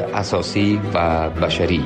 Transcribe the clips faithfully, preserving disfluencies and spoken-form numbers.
اساسی و بشری.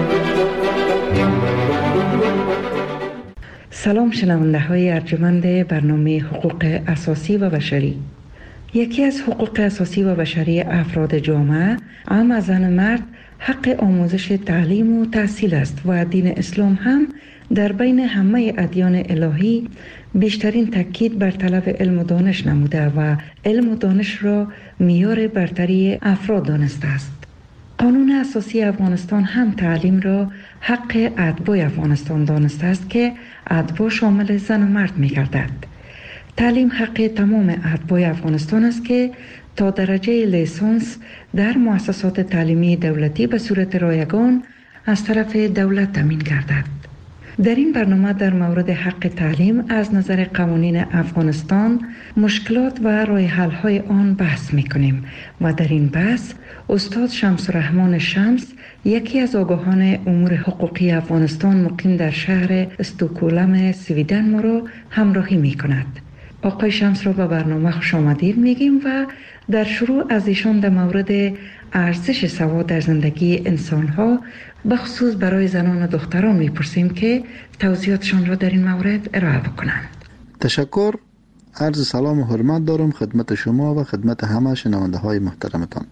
سلام شنونده های ارجمند برنامه حقوق اساسی و بشری. یکی از حقوق اساسی و بشری افراد جامعه، هم از زن مرد، حق آموزش تعلیم و تحصیل است و دین اسلام هم در بین همه ادیان الهی بیشترین تاکید بر طلب علم و دانش نموده و علم و دانش را معیار برتری افراد دانسته است. قانون اساسی افغانستان هم تعلیم را حق اتباع افغانستان دانسته است که اتباع شامل زن و مرد می گردد. تعلیم حق تمام اتباع افغانستان است که تا درجه لیسانس در مؤسسات تعلیمی دولتی به صورت رایگان از طرف دولت تامین گردد. در این برنامه در مورد حق تعلیم از نظر قوانین افغانستان، مشکلات و راه حل های آن بحث می کنیم و در این بحث استاد شمس الرحمن شمس، یکی از آگاهان امور حقوقی افغانستان مقیم در شهر استکهلم سویدن، ما را همراهی می کند. آقای شمس را به برنامه خوش آمدید میگیم و در شروع از ایشان در مورد ارزش سواد در زندگی انسان‌ها به خصوص برای زنان و دختران میپرسیم که توضیحاتشان را در این مورد ارائه بکنند. تشکر. عرض سلام و حرمت دارم خدمت شما و خدمت همه شنونده های محترمتان.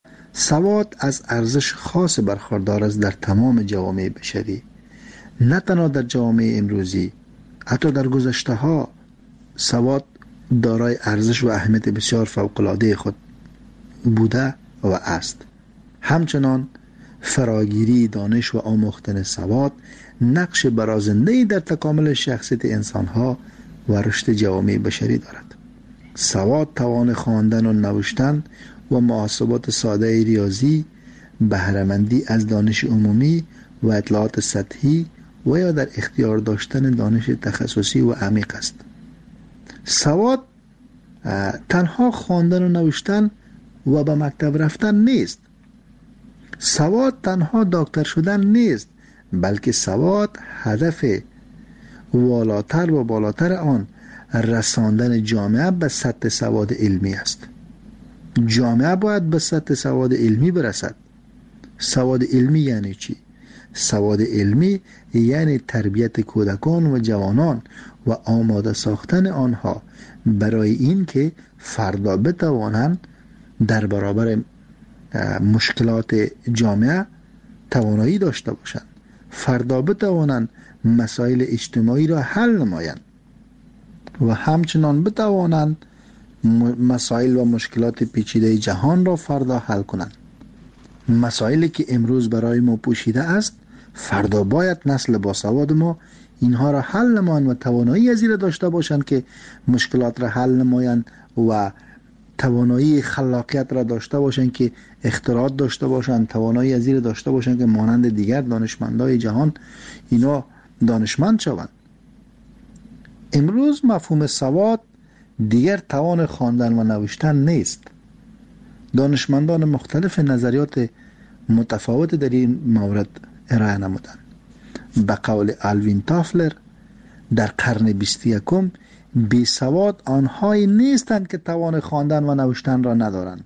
سواد از ارزش خاص برخوردار است در تمام جوامع بشری، نه تنها در جوامع امروزی، حتی در گذشته ها سواد دارای ارزش و اهمیت بسیار فوق‌العاده خود بوده و است. همچنان فراگیری دانش و آموختن سواد نقش برازنده‌ای در تکامل شخصیت انسان‌ها و رشد جوامع بشری دارد. سواد توان خواندن و نوشتن و محاسبات ساده ریاضی، بهره‌مندی از دانش عمومی و اطلاعات سطحی و یا در اختیار داشتن دانش تخصصی و عمیق است. سواد تنها خواندن و نوشتن و به مکتب رفتن نیست. سواد تنها دکتر شدن نیست، بلکه سواد هدف والاتر و بالاتر آن رساندن جامعه به سطح سواد علمی است. جامعه باید به سطح سواد علمی برسد. سواد علمی یعنی چی؟ سواد علمی یعنی تربیت کودکان و جوانان و آماده ساختن آنها برای این که فردا بتوانند در برابر مشکلات جامعه توانایی داشته باشند، فردا بتوانند مسائل اجتماعی را حل نمایند و همچنان بتوانند مسائل و مشکلات پیچیده جهان را فردا حل کنند. مسائلی که امروز برای ما پوشیده است، فردا باید نسل باسواد ما اینها را حل نمایند و توانایی از این داشته باشند که مشکلات را حل نمایند و توانایی خلاقیت را داشته باشند که اختراعات داشته باشند، توانایی از این داشته باشند که مانند دیگر دانشمندای جهان اینا دانشمند شوند. امروز مفهوم سواد دیگر توان خواندن و نوشتن نیست. دانشمندان مختلف نظریات متفاوت در این مورد ارائه نمودند. به قول آلوین تافلر، در قرن بیست و یکم بی سواد آنهایی نیستند که توان خواندن و نوشتن را ندارند،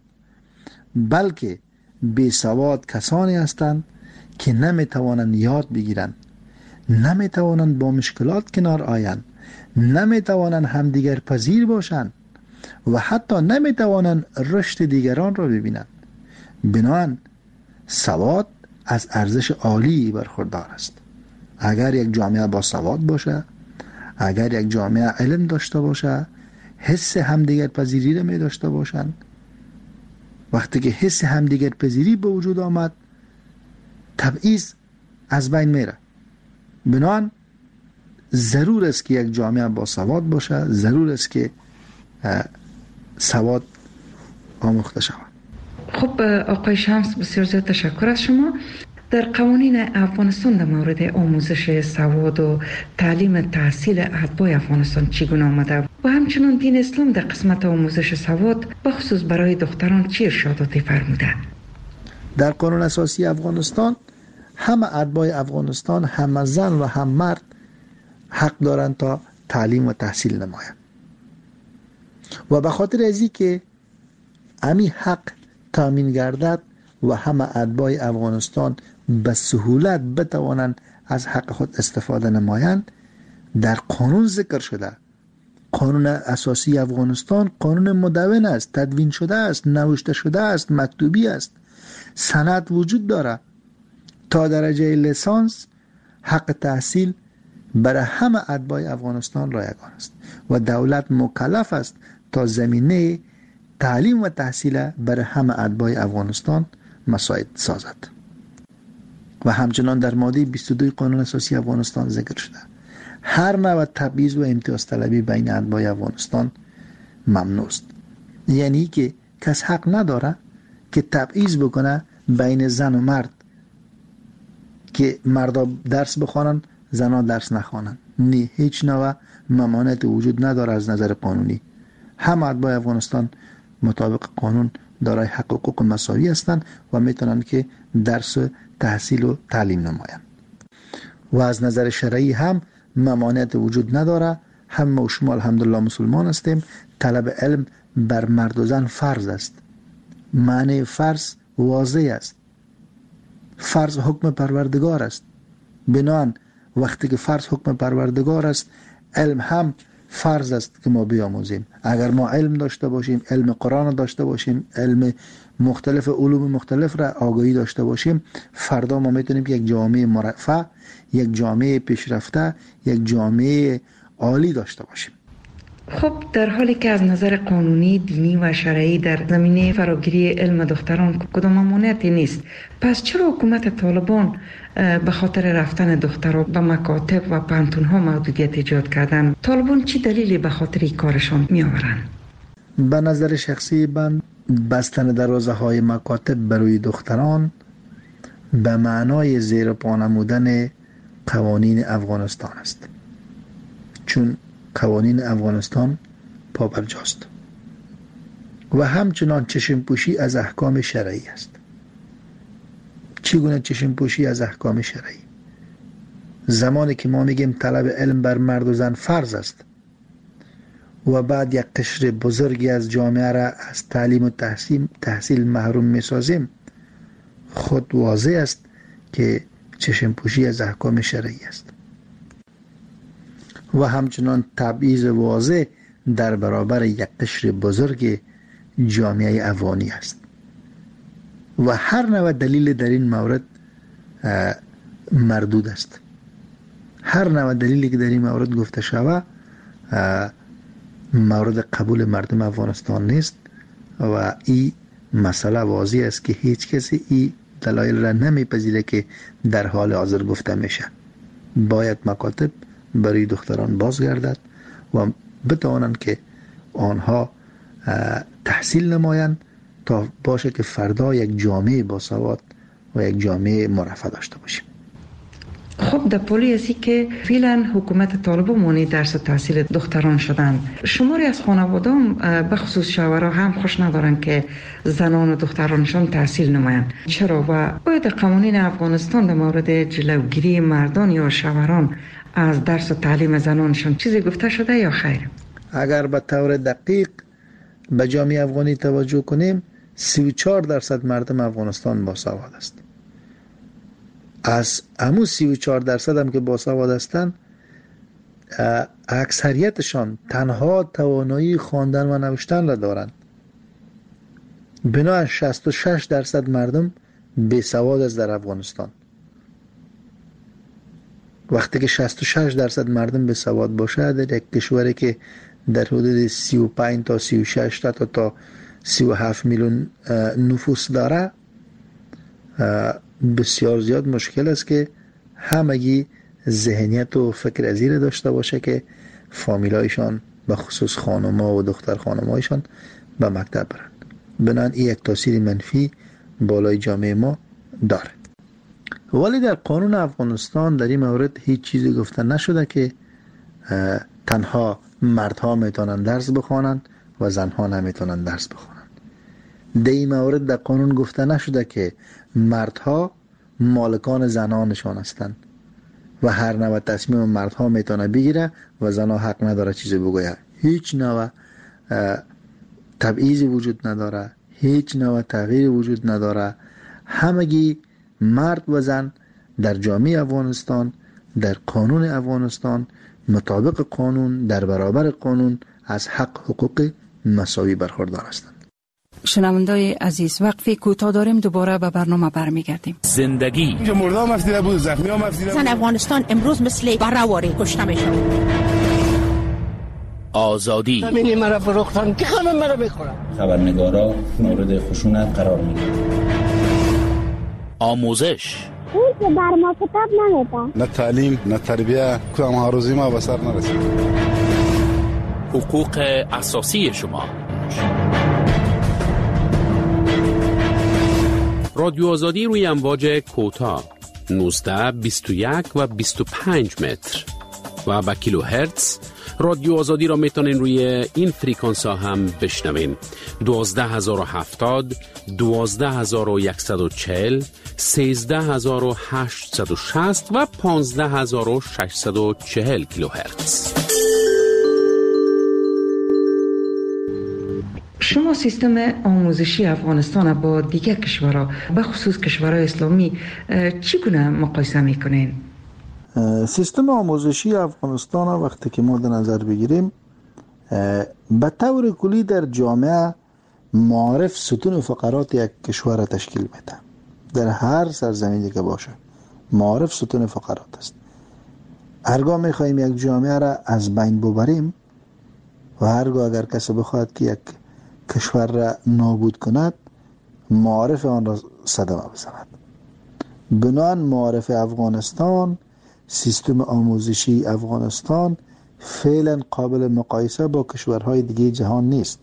بلکه بی سواد کسانی هستند که نمی توانند یاد بگیرند، نمی توانند با مشکلات کنار آیند، نمی توانند همدیگر پذیر باشند و حتی نمی توانند رشد دیگران را ببینند. بنابراین سواد از ارزش عالی برخوردار است. اگر یک جامعه با سواد باشه، اگر یک جامعه علم داشته باشه، حس همدیگر پذیری را می داشته باشند، وقتی که حس همدیگر پذیری به وجود آمد، تبعیض از بین میره. بنابراین ضرور است که یک جامعه با سواد باشه، ضرور است که سواد آموخته شود. خب آقای شمس، بسیار زیاد تشکر از شما. در قوانین افغانستان در مورد آموزش سواد و تعلیم تحصیل اتباع افغانستان چگونه آمده و همچنان دین اسلام در قسمت آموزش سواد بخصوص برای دختران چه ارشاداتی فرموده؟ در قانون اساسی افغانستان همه اتباع افغانستان، هم زن و هم مرد، حق دارند تا تعلیم و تحصیل نمایند و به خاطر ازی که امی حق تامین گردد و همه اتباع افغانستان به سهولت بتوانند از حق خود استفاده نمایند در قانون ذکر شده. قانون اساسی افغانستان قانون مدون است، تدوین شده است، نوشته شده است، مکتوبی است، سند وجود داره. تا درجه لیسانس حق تحصیل برای همه اتباع افغانستان رایگان است و دولت مکلف است تا زمینه تعلیم و تحصیل برای همه اتباع افغانستان مساعد سازد. و همچنان در ماده بیست و دو قانون اساسی افغانستان ذکر شده هر نوع تبعیض و امتیاز طلبی بین اتباع افغانستان ممنوع است. یعنی که کس حق نداره که تبعیض بکنه بین زن و مرد، که مردا درس بخوانند زنها درس نخوانند. نه، هیچ نوع ممانعت وجود نداره از نظر قانونی. همه اتباع افغانستان مطابق قانون دارای حق و حقوق مساوی هستند و میتونن که درس تحصیل و تعلیم نمایند. و از نظر شرعی هم ممانعت وجود نداره. همه و شما الحمدلله مسلمان هستیم. طلب علم بر مرد و زن فرض است. معنی فرض واضح است. فرض حکم پروردگار است. بنان وقتی که فرض حکم پروردگار است، علم هم فرض است که ما بیاموزیم. اگر ما علم داشته باشیم، علم قرآن داشته باشیم، علم مختلف علوم مختلف را آگاهی داشته باشیم، فردا ما میتونیم یک جامعه مرفه، یک جامعه پیشرفته، یک جامعه عالی داشته باشیم. خب در حالی که از نظر قانونی، دینی و شرعی در زمینه فراگیری علم دختران کدام ممانعتی نیست، پس چرا حکومت طالبان به خاطر رفتن دختران به مکاتب و پانتون‌ها محدودیت ایجاد کردن؟ طالبان چی دلیلی به خاطر این کارشان می آورند؟ به نظر شخصی من بستن دروازه های مکاتب برای دختران به معنای زیر پا نمودن قوانین افغانستان است، چون قوانین افغانستان پابرجاست و همچنان چشم پوشی از احکام شرعی است. چگونه چشم پوشی از احکام شرعی؟ زمانی که ما میگیم طلب علم بر مرد و زن فرض است و بعد یک قشر بزرگی از جامعه را از تعلیم و تحصیل, تحصیل محروم میسازیم، خود واضح است که چشم پوشی از احکام شرعی است. و همچنان تبعیض واضح در برابر یک قشر بزرگ جامعه افغانی است و هر نوع دلیل در این مورد مردود است. هر نوع دلیلی که در این مورد گفته شود مورد قبول مردم افغانستان نیست و این مسئله واضح است که هیچ کسی این دلایل را نمیپذیره که در حال حاضر گفته میشه. باید مکاتب برای دختران بازگردد و بتوانند که آنها تحصیل نمایند تا باشه که فردا یک جامعه باسواد و یک جامعه مرفه داشته باشیم. خب در پولی ازی که فعلا حکومت طالبان مانع درس و تحصیل دختران شدن، شماری از خانوادان به خصوص شوهرها هم خوش ندارن که زنان و دخترانشان تحصیل نمایند. چرا و باید قوانین افغانستان در مورد جلوگیری مردان یا شوهران از درس و تعلیم زنانشان چیزی گفته شده یا خیر؟ اگر به طور دقیق به جامعه افغانی توجه کنیم، سی و چهار درصد مردم افغانستان باسواد است. از همون سی و چهار درصد هم که باسواد هستند، اکثریتشان تنها توانایی خواندن و نوشتن را دارند. بنابراین شصت و شش درصد مردم بیسواد است در افغانستان. وقتی که شصت و شش درصد مردم بیسواد باشه در یک کشوری که در حدود سی و پنج تا سی و شش تا تا سی و هفت میلیون نفوس داره، بسیار زیاد مشکل است که همگی ذهنیت و فکر ازیر داشته باشه که فامیلایشان به خصوص خانم‌ها و دختر خانم‌هایشان به مکتب برند. بنابراین این یک تاثیر منفی بالای جامعه ما داره. ولی در قانون افغانستان در این مورد هیچ چیزی گفته نشده که تنها مردها میتونن درس بخوانند و زنها نمیتونن درس بخوانند. در این مورد در قانون گفته نشده که مردها مالکان زنانشان هستند و هر نوع تصمیم مردها میتونه بگیره و زنها حق نداره چیزی بگوید. هیچ نوع تبعیضی وجود نداره، هیچ نوع تغییری وجود نداره. همگی مرد و زن در جامعه افغانستان، در قانون افغانستان، مطابق قانون، در برابر قانون از حق حقوق مساوی برخوردار هستند. شنوندای عزیز، وقفی کوتاه داریم، دوباره به برنامه برمیگردیم. زندگی اینجا مردم افزیده بود، زخمی هم افزیده بود. زن افغانستان امروز مثل برهواری کشته میشه. آزادی همینی مرا فروختن که خانم مرا بخورم. خبرنگارا مورد خشونت قرار میگیرن. آموزش اون که بر ما کتاب نمیدن، نه تعلیم نه تربیه، کدام ها روزی ما به سر نرسید. حقوق اساسی شما. رادیو آزادی روی امواج کوتاه نوزده، بیست و یک و بیست و پنج متر و با کیلو هرتز. رادیو آزادی را میتونین روی این فریکانس ها هم بشنوین: دوازده هزار و هفتاد، دوازده هزار و صد و چهل، سیزده هزار و هشتصد و شصت و پانزده هزار و ششصد و چهل کیلو هرتز. شما سیستم آموزشی افغانستان با دیگر کشورها، به خصوص کشورهای اسلامی، چگونه مقایسه میکنین؟ سیستم آموزشی افغانستان وقتی که ما در نظر بگیریم، به طور کلی در جامعه معارف ستون فقرات یک کشور تشکیل میده. در هر سرزمینی که باشه معارف ستون فقرات است. هرگاه میخواهیم یک جامعه را از بین ببریم و هرگاه اگر کسی بخواهد که یک کشور را نابود کند، معارف آن را صدمه بزند. بنابراین معارف افغانستان، سیستم آموزشی افغانستان فعلا قابل مقایسه با کشورهای دیگه جهان نیست.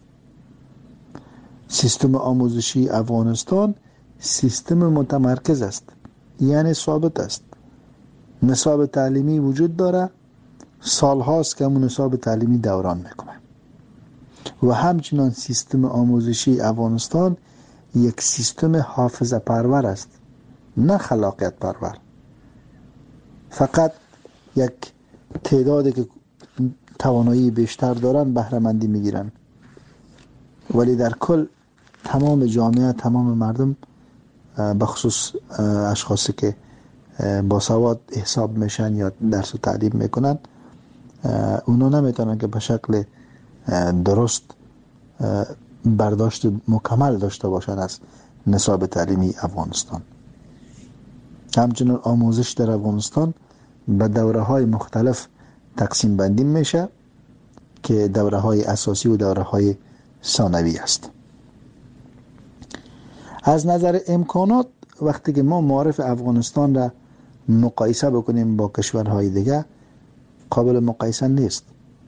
سیستم آموزشی افغانستان سیستم متمرکز است، یعنی ثابت است. نصاب تعلیمی وجود داره، سالهاست که همون نصاب تعلیمی دوران میکنه. و همچنان سیستم آموزشی افغانستان یک سیستم حافظه پرور است، نه خلاقیت پرور. فقط یک تعدادی که توانایی بیشتر دارن بهره مندی میگیرن، ولی در کل تمام جامعه، تمام مردم، بخصوص اشخاصی که با سواد حساب میشن یا درس و تعلیم میکنن، اونا نمیتونن که به شکل درست برداشت مکمل داشته باشن از نصاب تعلیمی افغانستان. همچنین آموزش در افغانستان به دوره های مختلف تقسیم بندی میشه که دوره های اساسی و دوره های ثانوی است. از نظر امکانات وقتی که ما معارف افغانستان را مقایسه بکنیم با کشورهای دیگه، قابل مقایسه نیست.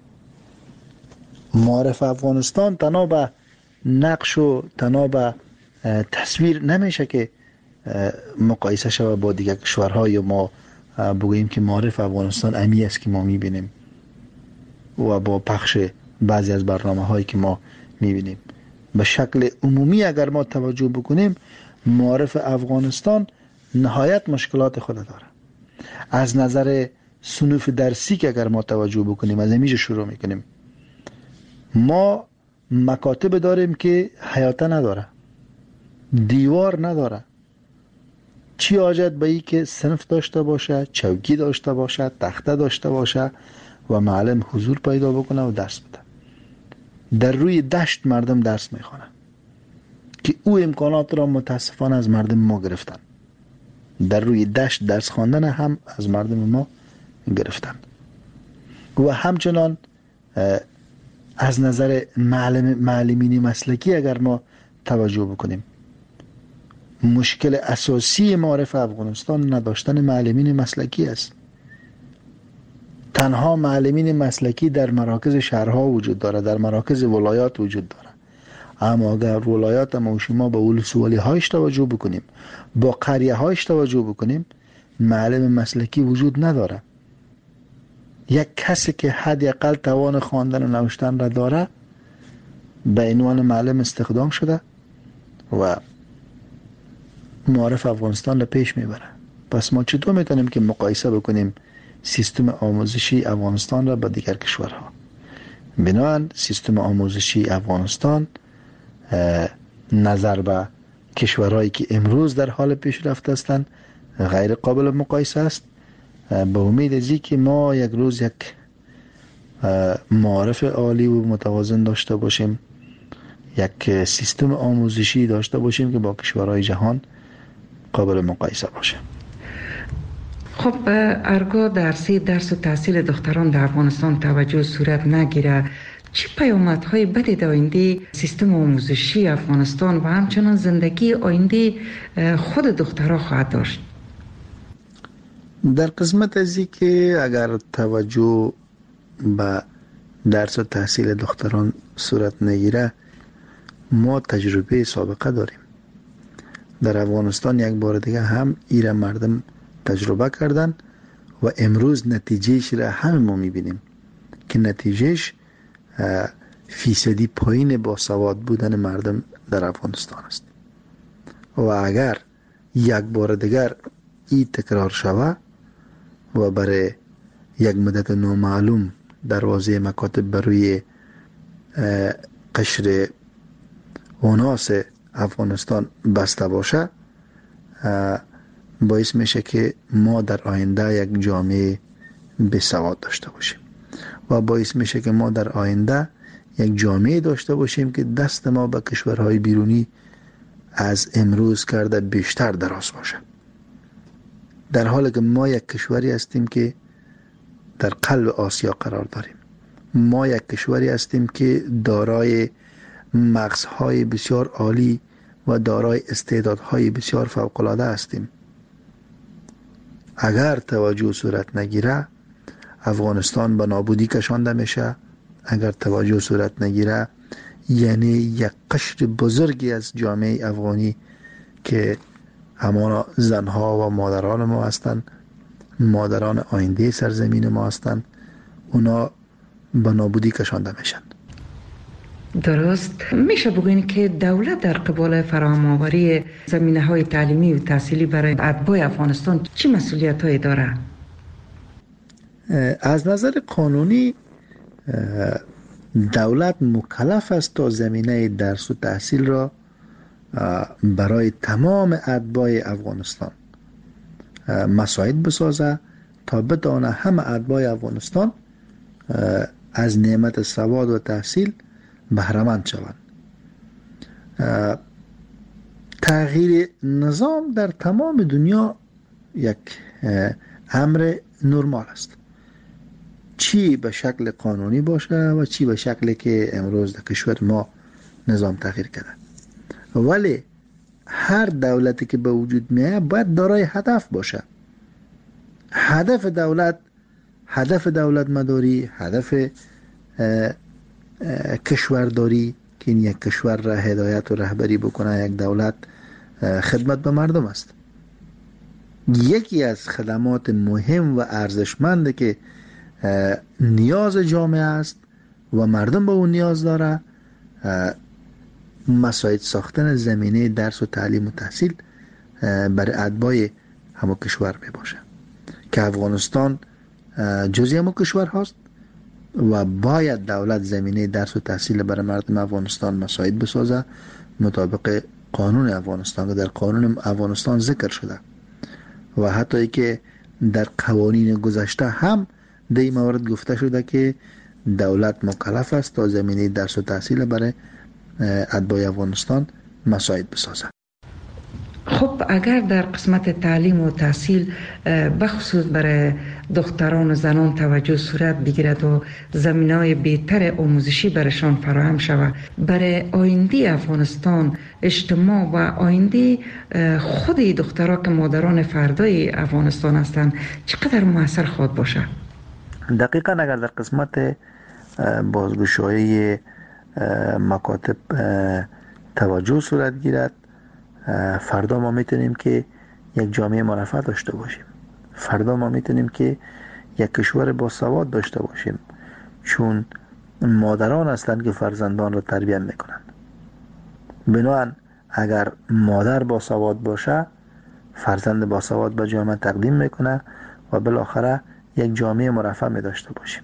معارف افغانستان تنها به نقش و تنها به تصویر نمیشه که مقایسه شود با دیگر کشورها، یا ما بگوییم که معارف افغانستان امی است که ما میبینیم و با پخش بعضی از برنامه هایی که ما میبینیم. به شکل عمومی اگر ما توجه بکنیم، معارف افغانستان نهایت مشکلات خود داره. از نظر صنوف درسی که اگر ما توجه بکنیم، از اینجا شروع میکنیم. ما مکاتب داریم که حیاته نداره، دیوار نداره. چی حاجت به ای که صنف داشته باشه، چوکی داشته باشه، تخته داشته باشه و معلم حضور پیدا بکنه و درس بده. در روی دشت مردم درس میخوانن که او امکانات را متاسفانه از مردم ما گرفتن. در روی دشت درس خواندن هم از مردم ما گرفتن. و همچنان از نظر معلم معلمین مسلکی اگر ما توجه بکنیم، مشکل اساسی معارف افغانستان نداشتن معلمین مسلکی است. تنها معلمین مسلکی در مراکز شهرها وجود داره، در مراکز ولایات وجود داره. اما اگر ولایات ما شما به ولسوالی هایش توجه بکنیم، با قریه هایش توجه بکنیم، معلم مسلکی وجود نداره. یک کسی که حداقل توان خواندن و نوشتن را داره به عنوان معلم استخدام شده و معارف افغانستان را پیش میبره. پس ما چطور میتونیم که مقایسه بکنیم سیستم آموزشی افغانستان را با دیگر کشورها؟ بنابراین سیستم آموزشی افغانستان نظر به کشورهایی که امروز در حال پیشرفت هستند غیر قابل مقایسه است. به امید از که ما یک روز یک معارف عالی و متوازن داشته باشیم، یک سیستم آموزشی داشته باشیم که با کشورهای جهان قابل مقایسه باشه. خب ارگاه درسی درس و تحصیل دختران در افغانستان توجه صورت نگیره، چه پیامدهای بدی در آینده سیستم آموزشی افغانستان و همچنان زندگی آینده خود دخترها خواهد داشت؟ در قسمت ازی که اگر توجه به درس و تحصیل دختران صورت نگیره، ما تجربه سابقه داریم. در افغانستان یک بار دیگه هم ایره مردم تجربه کردن و امروز نتیجهش را همه ما میبینیم که نتیجهش فیصدی پایین با سواد بودن مردم در افغانستان است. و اگر یک بار دیگر این تکرار شود و برای یک مدت نامعلوم دروازه مکاتب بروی قشر اوناس افغانستان بسته باشه، باعث میشه که ما در آینده یک جامعه بسواد داشته باشیم و باعث میشه که ما در آینده یک جامعه داشته باشیم که دست ما به کشورهای بیرونی از امروز کرده بیشتر دراز باشه، در حالی که ما یک کشوری هستیم که در قلب آسیا قرار داریم. ما یک کشوری هستیم که دارای مغزهای بسیار عالی و دارای استعدادهای بسیار فوق‌العاده هستیم. اگر توجه صورت نگیره افغانستان به نابودی کشانده میشه. اگر توجه صورت نگیره یعنی یک قشر بزرگی از جامعه افغانی که همانا زنها و مادران ما هستند، مادران آینده سرزمین ما هستند، اونا به نابودی کشانده میشن. درست میشه بگوین که دولت در قبال فراهم آوری زمینه های تعلیمی و تحصیلی برای اتباع افغانستان چه مسئولیت هایی داره؟ از نظر قانونی دولت مکلف است تا زمینه درس و تحصیل را برای تمام اتباع افغانستان مساعد بسازه تا بتونه همه اتباع افغانستان از نعمت سواد و تحصیل بهره‌مند شوند. تغییر نظام در تمام دنیا یک امر نرمال است، چی به شکل قانونی باشه و چی به شکلی که امروز در کشور ما نظام تغییر کرده. ولی هر دولتی که به وجود میاد باید دارای هدف باشه. هدف دولت هدف دولت مداری، هدف کشورداری که این یک کشور را هدایت و رهبری بکنه، یک دولت خدمت به مردم است. یکی از خدمات مهم و ارزشمند که نیاز جامعه است و مردم به اون نیاز داره، مساعد ساختن زمینه درس و تعلیم و تحصیل برای اتباع همه کشور می باشه که افغانستان جزئی همه کشور هست و باید دولت زمینه درس و تحصیل برای مردم افغانستان مساعد بسازه مطابق قانون افغانستان که در قانون افغانستان ذکر شده و حتی که در قوانین گذشته هم در این مورد گفته شده که دولت مکلف است تا زمینه درس و تحصیل برای اتباع افغانستان مساعد بسازه. خب اگر در قسمت تعلیم و تحصیل بخصوص برای دختران و زنان توجه صورت بگیرد و زمینه‌های بهتر آموزشی برایشان فراهم شود، برای آینده افغانستان، اجتماع و آینده خود دخترها که مادران فردای افغانستان هستند چقدر مؤثر خواهد باشه؟ دقیقاً اگر در قسمت بازگشایی مکاتب توجه صورت گیرد، فردا ما میتونیم که یک جامعه مرفه داشته باشیم. فردا ما میتونیم که یک کشور با سواد داشته باشیم، چون مادران هستند که فرزندان را تربیت میکنند. بنابراین اگر مادر با سواد باشه، فرزند با سواد به جامعه تقدیم میکنه و بالاخره یک جامعه مرفه می داشته باشیم.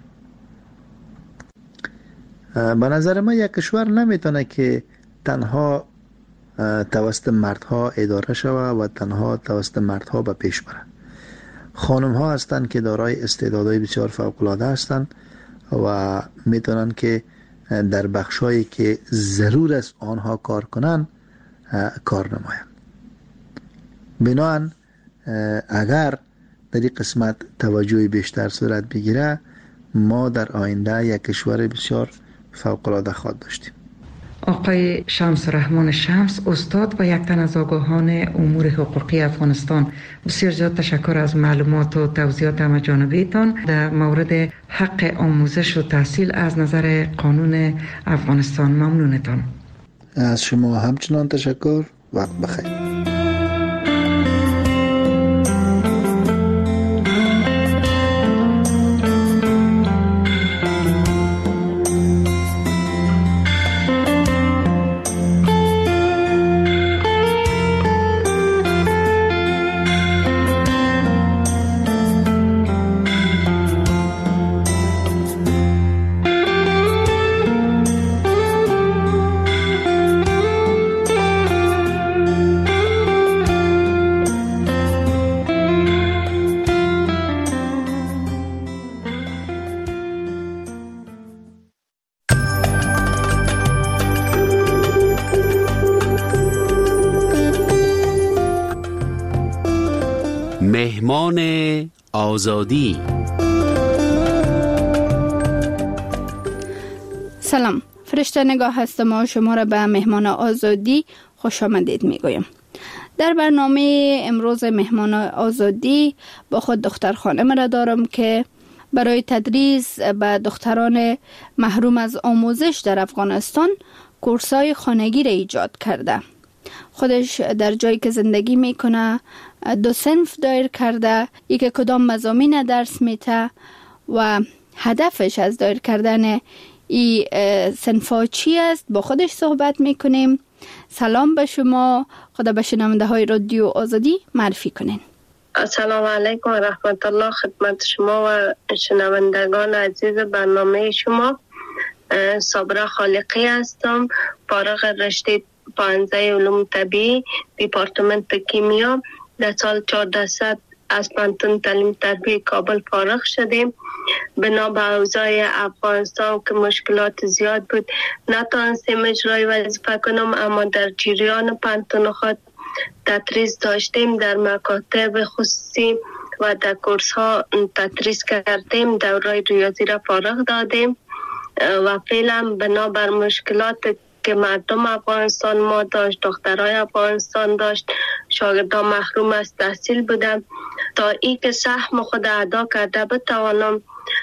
به نظر ما یک کشور نمیتونه که تنها توسط مردها اداره شود و تنها توسط مردها به پیش بره. خانم ها هستند که دارای استعدادهای بسیار فوق العاده هستند و میتونن که در بخشایی که ضرور است آنها کار کنن کار نمایند. بنابراین اگر در این قسمت توجه بیشتر صورت بگیره، ما در آینده یک کشور بسیار فوق العاده خواهد داشتیم. آقای شمس رحمان شمس، استاد و یک تن از آگاهان امور حقوقی افغانستان، بسیار زیاد تشکر از معلومات و توضیحات همه‌جانبه‌تان در مورد حق آموزش و تحصیل از نظر قانون افغانستان. ممنونتان. از شما همچنان تشکر. وقت بخیر. مهمان آزادی. سلام، فرشته نگاه هستم و شما را به مهمان آزادی خوش آمدید میگویم. در برنامه امروز مهمان آزادی با خود دختر خانم را دارم که برای تدریس به دختران محروم از آموزش در افغانستان کورسای خانگی را ایجاد کرده. خودش در جایی که زندگی میکنه دو صنف دایر کرده، یکی کدام مضامین درس میته و هدفش از دایر کردن این صنفا چی است. با خودش صحبت میکنیم. سلام به شما، خدا به شنونده های رادیو آزادی معرفی کنین. السلام علیکم و رحمت الله خدمت شما و شنوندگان عزیز برنامه شما. صابره خالقی هستم، فارغ رشته پانزده علوم طبیعی دیپارتمنت کیمیا. در سال چهاردهصد از پانتون تعلیم تربیه کابل فارغ شدیم. بنا به اوضاع افغانستان که مشکلات زیاد بود نتوانستیم اجرای وظیفه کنم، اما در جریان پانتون خود تدریس داشتیم، در مکاتب خصوصی و در کورس ها تدریس کردیم. دوره ریاضی را فارغ دادیم و فعلا بنا بر مشکلات که مردم افغانستان ما داشت، دخترای افغانستان داشت، شاگردان محروم از تحصیل بودن، تا ای که سهم خود ادا کرده بتوانم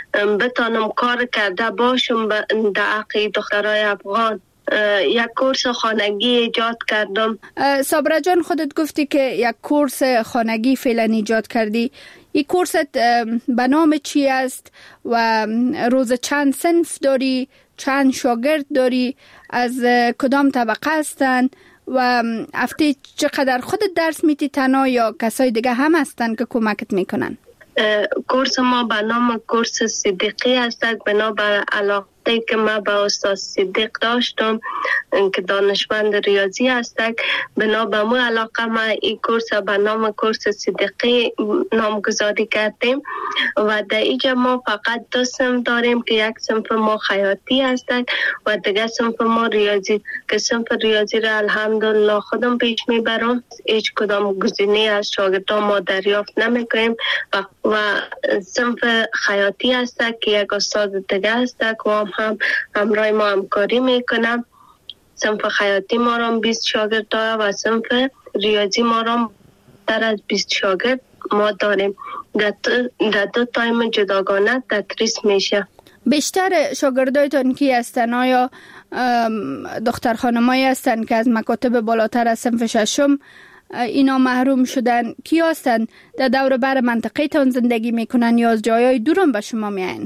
بتانم کار کرده باشم در حق دخترای افغان. یک کورس خانگی ایجاد کردم. صابره جان، خودت گفتی که یک کورس خانگی فعلا ایجاد کردی. این کورست به نام چی است و روز چند صنف داری، چند شاگرد داری، از کدام طبقه هستن و هفته چقدر خودت درس میتی تنها یا کسای دیگه هم هستن که کمکت میکنن؟ کورس ما به نام کورس صدیقی است، بنا بر علاقه که ما با استاد صدیق داشتم که دانشمند ریاضی هستند. بنا به مو علاقه ما این کورس به نام کورس صدیقی نامگذاری کردیم و در اینجا ما فقط دو صنف داریم که یک صنف ما خیاطی هستند و دیگه صنف ما ریاضی، که صنف ریاضی را الحمدلله خودم پیش میبرم. هیچ کدام گزینه از شاگردان ما دریافت نمیکنیم و, و صنف خیاطی هستند که یک استاد دیگه هستند که هم همراه ما همکاری میکنم. صنف خیاطی ما را بیست شاگرد داره و صنف ریاضی ما را در از بیست شاگرد ما داریم. در دو, دو تایم جداگانه تدریس میشه. بیشتر شاگردایتان کی هستن؟ آیا دختر خانمایی هستن که از مکاتب بالاتر از صنف ششم اینا محروم شدن؟ کی هستن؟ در دور بر منطقه تان زندگی میکنن یا از جایای دورم به شما میاین؟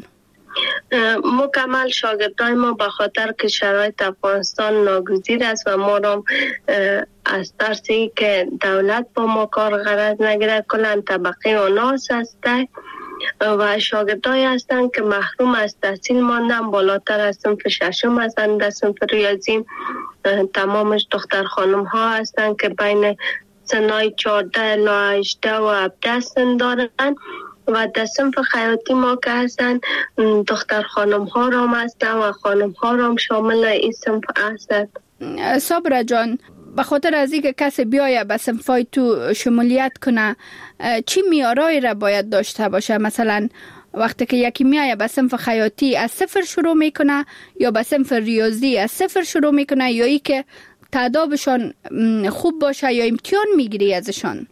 مکمل شاگردای ما به خاطر که شرایط افغانستان ناگزیر است و ما را از ترسی که دولت با ما کار غرض نگیره کلن طبقه آناس هسته و شاگردایی هستند که محروم از تحصیل ماندن، بالاتر از صنف ششم هستند در صنف ریاضی. تمامش دختر خانم ها هستند که بین سنای چهارده الی هجده و هفده سن دارند و در صنف خیاطی ما که هستند دختر خانم ها را هم هستند و خانم ها را هم شامل این صنف هستند. صابره جان، به خاطر از اینکه کسی بیایه به صنفای تو شمولیت کنه چی معیارایی را باید داشته باشه؟ مثلا وقتی که یکی میایه به صنف خیاطی از صفر شروع میکنه یا به صنف ریاضی از صفر شروع میکنه یا ای که تادابشان خوب باشه یا امتحان میگیری ازشان؟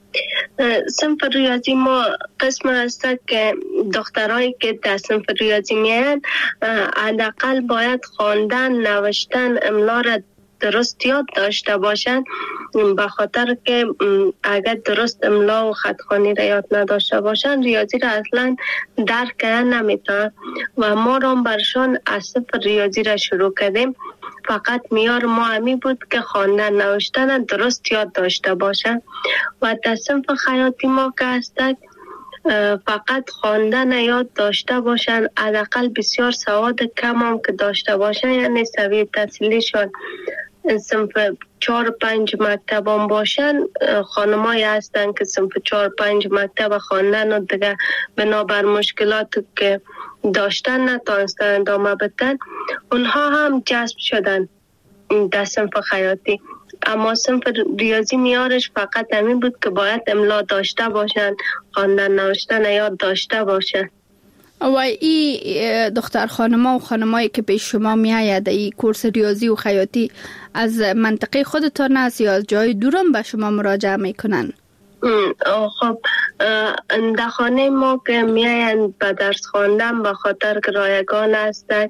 صنف ریاضی ما قسم هست که دخترایی که در صنف ریاضی میان حداقل باید خواندن، نوشتن، املا را درست یاد داشته باشند، به خاطر که اگر درست املا و خطخوانی را یاد نداشته باشند ریاضی را اصلا درک کردن نمیتونن و ما را برشان از صفر ریاضی را شروع کردیم. فقط معیار ما همی بود که خواندن نوشتن درست یاد داشته باشند و در صنف خیاطی ما که هستند فقط خواندن یاد داشته باشند، حداقل بسیار سواد کم هم که داشته باشند، یعنی سویه تحصیلیشان صنف چهار پنج مکتب هم باشن. خانمایی هستن که صنف چهار پنج مکتب خواندن و دیگه بنابر مشکلات که داشتن نتانستن ادامه بدن، اونها هم جذب شدن در صنف خیاطی. اما صنف ریاضی میارش فقط همین بود که باید املا داشته باشن، خواندن نوشتن یاد داشته باشن. و این دختر خانما و خانمایی که پیش شما می آید این کورس ریاضی و خیاطی از منطقه خودتان است یا از جای دورم به شما مراجعه می کنن؟ خب در خانه ما که می آیند به درس خواندن به خاطر که رایگان هستند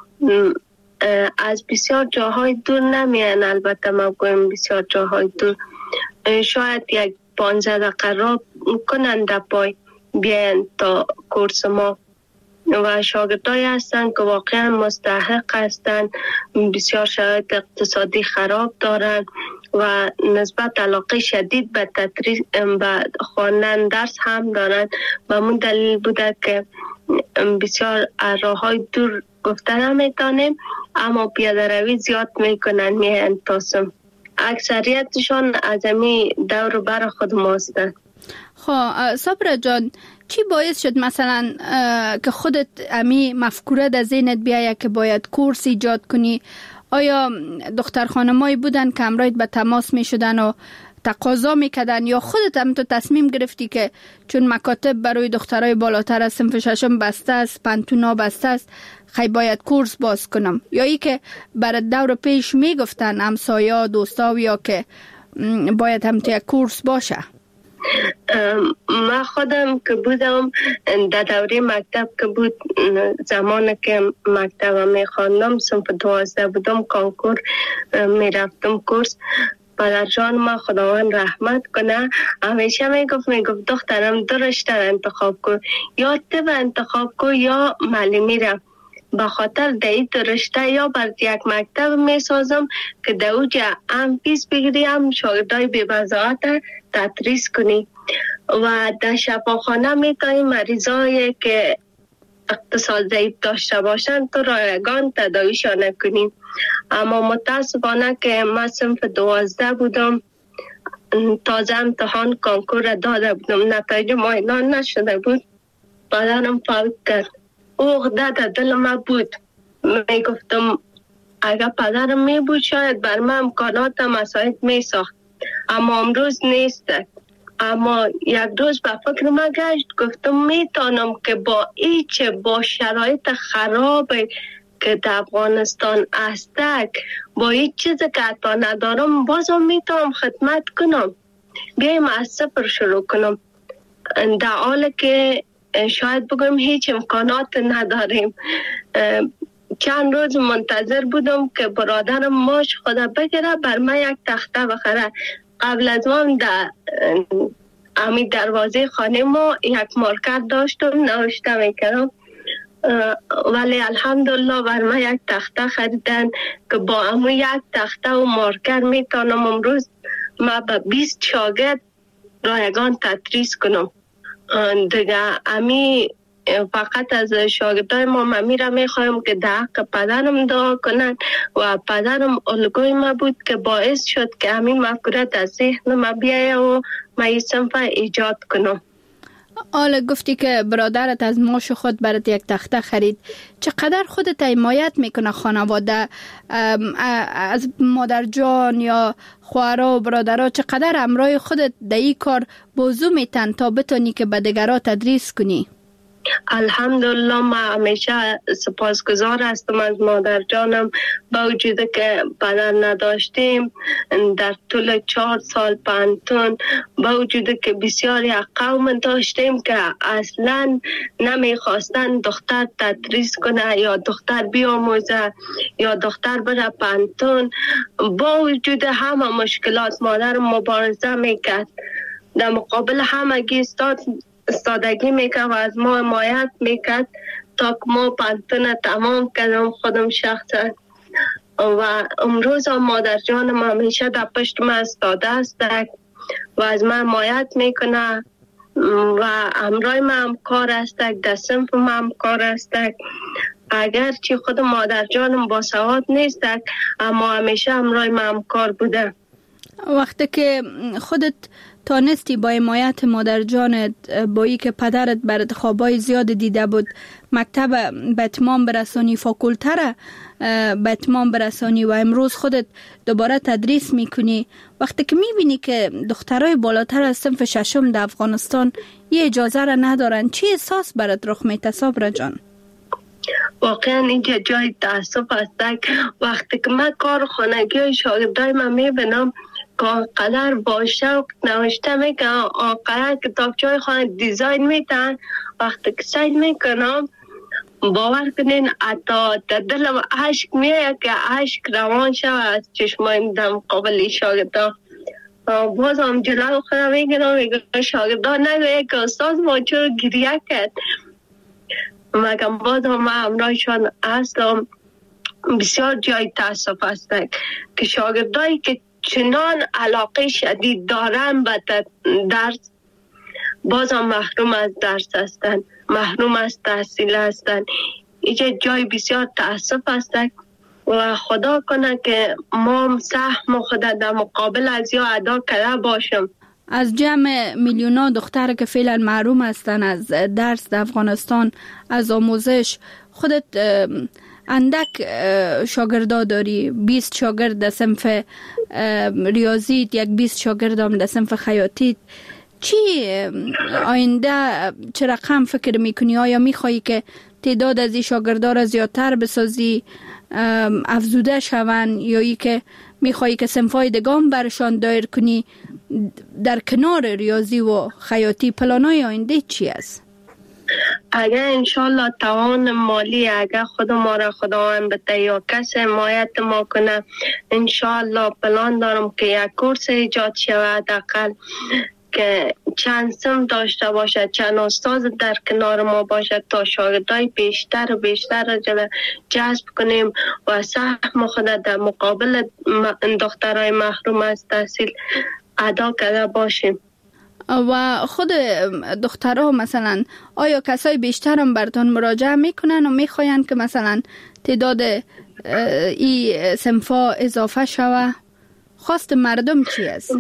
از بسیار جاهای دور نمی آیند. البته ما گویم بسیار جاهای دور، شاید یک پانزده دقیقه را کنند در پای بیاین تا کورس ما و شاگردایی هستند که واقعا مستحق هستند، بسیار شرایط اقتصادی خراب دارند و نسبت علاقه شدید به تدریس به خواندن درس هم دارند و من دلیل بوده که بسیار راههای دور گفته نمیتونیم اما پیاده روی زیاد میکنن میهن تاسم. اکثریتشان از امی دور بر خود ماستند. خب صبره جان، چی باعث شد مثلا که خودت امی مفکوره در ذهنت بیایه که باید کورس ایجاد کنی؟ آیا دختر خانمایی بودن که امرایت به تماس می شدن و تقاضا می کردن یا خودت هم تو تصمیم گرفتی که چون مکاتب برای دخترای بالاتر از صنف ششم بسته است، پنتونا بسته است، خیلی باید کورس باز کنم؟ یا ای که برای دور پیش می گفتن همسایا دوستا یا که باید هم تو کورس باشه؟ ما خودم که بودم در دوره مکتب که بود، زمان که مکتب می خواندم صنف دوازده بودم، کانکور می رفتم کورس. پدر جان ما خداوند رحمت کنه همیشه می گفت می گفت دخترم دو رشته انتخاب کن، یا طب انتخاب کن یا معلمی را، به خاطر دایی دو رشته یا بر یک مکتب می سازم که در اوجه هم فیس بگیری هم شاگردای بی بضاعت تدریس کنی و در شفاخانه می تایی مریضایی که اقتصاد ضعیف داشته باشند تو رایگان تداویشان کنی. اما متاسفانه که من صنف دوازده بودم، تازه امتحان کانکور داده بودم، نتایج ما اعلان نشده بود، پدرم فوت کرد. او عقده در دل ما بود، می گفتم اگر پدرم می بود شاید بر من امکانات مساعد می ساخت، اما امروز نیست. اما یک روز به فکر ما گشت، گفتم میتونم که با ایچه با شرایط خراب که در افغانستان هستک، با هیچ چیز که حتی ندارم بازم میتونم خدمت کنم، بیایم از صفر شروع کنم، در حالی که شاید بگم هیچ امکانات نداریم. چند روز منتظر بودم که برادرم ماش خدا بگیره بر من یک تخته بخره. قبل از من در امی دروازه خانه ما یک مارکر داشتم نوشته میکردم، ولی الحمدلله بر من یک تخته خریدن که با امو یک تخته و مارکر میتونم امروز ما به بیست شاگرد رایگان تدریس کنم. دیگه امی فقط از شاگردای ما ممی را میخوایم که در حق پدرم دعا کنن و پدرم الگوی ما بود که باعث شد که همین مفکوره در ذهن ما بیایه و ما این صنف ایجاد کنم. حالا گفتی که برادرت از معاش خود برات یک تخته خرید. چقدر خودت حمایت میکنه خانواده از مادر جان یا خواهرها و برادرها؟ چقدر همراه خودت در این کار بازو میتن تا بتونی که به دیگرها تدریس کنی؟ الحمدلله ما همیشه سپاسگزار هستم از مادر جانم. با وجود که پدر نداشتیم در طول چهار سال پانتون، با وجود که بسیاری قوم داشتیم که اصلا نمیخواستن دختر تدریس کنه یا دختر بیاموزه یا دختر بره پانتون. با وجود همه مشکلات مادر مبارزه میکرد، در مقابل همگی استاد استادگی میکرد و از ما حمایت میکرد تا که ما پانتون تمام کردم خودم شخصا. و امروز مادر جانم همیشه در پشت من استاده است و از من حمایت میکنه و همراه من هم کار است، در صنف من هم کار است. اگرچه خود مادر جانم با سواد نیست اما همیشه همراه من هم کار بوده. وقتی که خودت تانستی با حمایت مادر جانت، با ای که پدرت برات خوابای زیاد دیده بود، مکتب به اتمام برسانی، فاکولته را به اتمام برسانی و امروز خودت دوباره تدریس میکنی، وقتی که میبینی که دخترای بالاتر از صنف ششم در افغانستان یه اجازه را ندارن، چی احساس برات رخ میته صابره جان؟ واقعا اینجا جای تاسف است. وقتی که من کار خانگی و شاگردای من میبینم قدر با شوق نوشته میکنم، آقای کتابچه خانه دیزاین میتن، وقتی که سید میکنم باور کنین حتی در دلم عشق میه که عشق روان شو از چشمایم در مقابل شاگردا. باز هم جلو خودم میگنم میگم شاگردا نگویه که استاد ما چرا گریه کرد. مگم باز هم همراهشان هستم. بسیار جای تاسف است که شاگردایی که چنان علاقه شدید دارن به درس باز هم محروم از درس هستند، محروم از تحصیل هستند. اینجا جای بسیار تاسف است و خدا کنه که ما سهم خود در مقابل از یا ادا کرده باشم. از جمع میلیونا دختر که فعلا محروم هستن از درس در افغانستان، از آموزش، خودت اندک شاگردا داری، بیست شاگرد در صنف ریاضیت، یک بیست شاگرد هم در صنف خیاطیت. چی آینده چه رقم فکر میکنی؟ آیا میخوایی که تعداد از این شاگردا را زیادتر بسازی، افزوده شون، یا ای که میخوایی که صنفای دگام برشان دایر کنی در کنار ریاضی و خیاطی؟ پلانای آینده چی است؟ اگر انشالله توان مالی اگر خود ما را خداوند بده یا کس حمایت ما کنه، انشالله پلان دارم که یک کورس ایجاد شود، حداقل که چند سم داشته باشد، چند استاد در کنار ما باشد تا شاگردای بیشتر و بیشتر را جذب کنیم و سهم خود در مقابل دخترای محروم از تحصیل ادا کرده باشیم. و خود دخترها مثلا آیا کسای بیشتر هم براتون مراجعه میکنن و میخواین که مثلا تعداد ای صنفا اضافه شوه؟ خواست مردم چی است؟